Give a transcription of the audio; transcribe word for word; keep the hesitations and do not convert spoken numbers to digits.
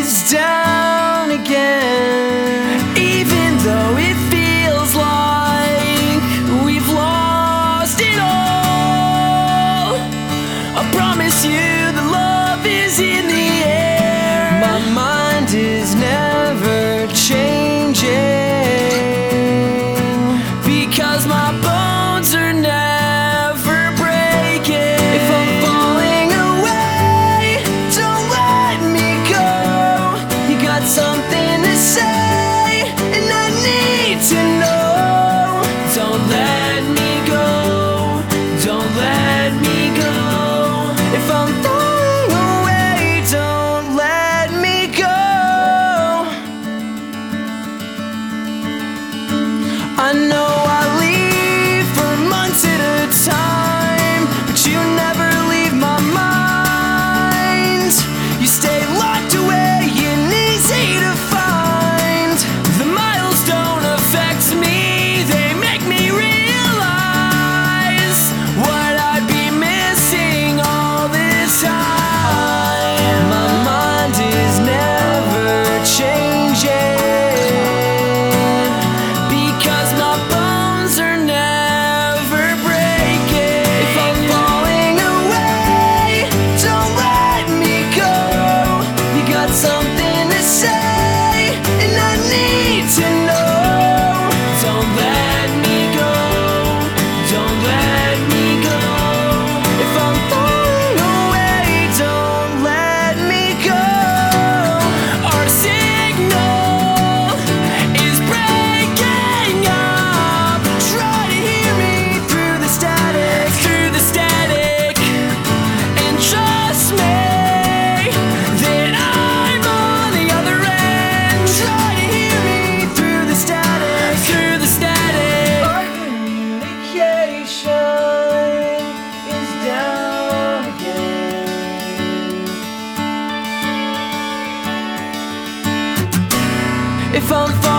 is down again. Even though it feels like we've lost it all, I promise you the love is in the air. My mind is never changing, because my bones are never breaking. If I'm falling away, don't let me go. You got something to say, and I need to know. Don't let me go, don't let me go. If I'm falling away, don't let me go. I know I leave for months at a time, but you never leave my mind. You stay locked away and easy to find. The miles don't affect me, they make me realize what I'd be missing all this time. My mind is never changing, because my bones are never breaking. If I'm falling away, don't let me go. You got something to say, and I need to know. Don't let me go, don't let me go. If I'm falling away, don't let me go. Our signal is breaking up. Try to hear me through the static, through the static, and trust me that I'm on the other end. Try to hear me through the static, through the static. Our communication is down again. If I'm falling